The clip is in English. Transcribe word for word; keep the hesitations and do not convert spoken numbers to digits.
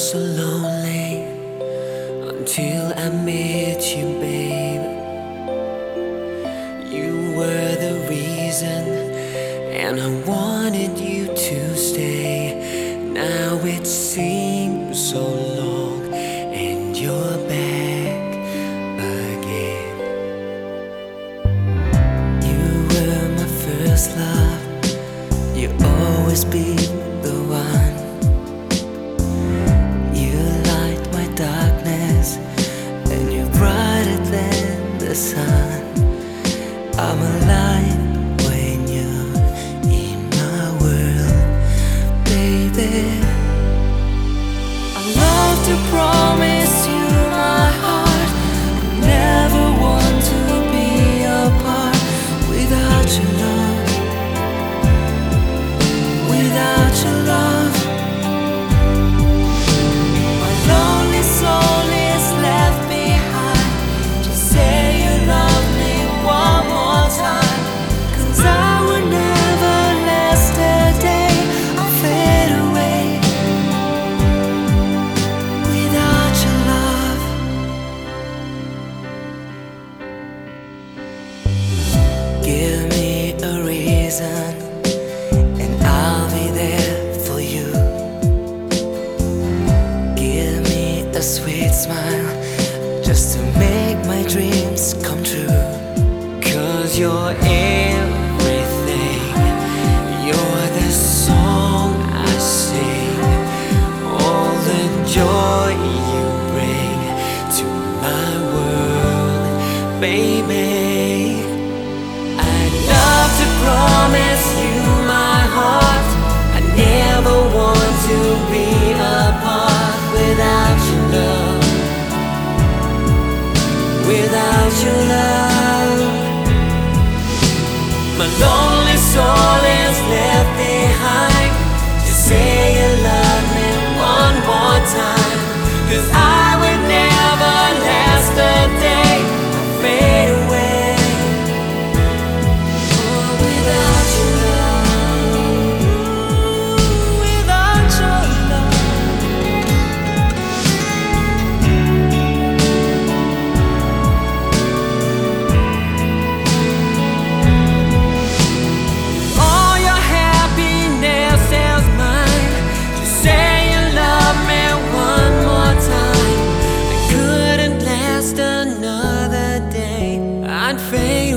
so lonely until I met you, babe. You were the reason, and I wanted you to stay. Now it seems so long, and you're back again. You were my first love, you always be the one. You light my darkness, and you're brighter than the sun. I'm alive when you're in my world, baby. I love to promise you my heart, never want to be apart without your love, without your love. My lonely soul is left behind. Just say you love me one more time, 'cause I will never last a day. I'll fade away without your love. Give me a reason, and I'll be there for you. Give me a sweet smile, just to make my dreams come true. 'Cause you're everything, you're the song I sing, all the joy you bring to my world, baby. I'd love to promise you my heart, I never want to be apart without your love, without your love. My lonely soul is left behind. Just say you love me one more time, 'cause I will never last a day. I fade away oh, without your love, without your love. All your happiness is mine. Just say you love me one more time. I couldn't last another day. I'd fade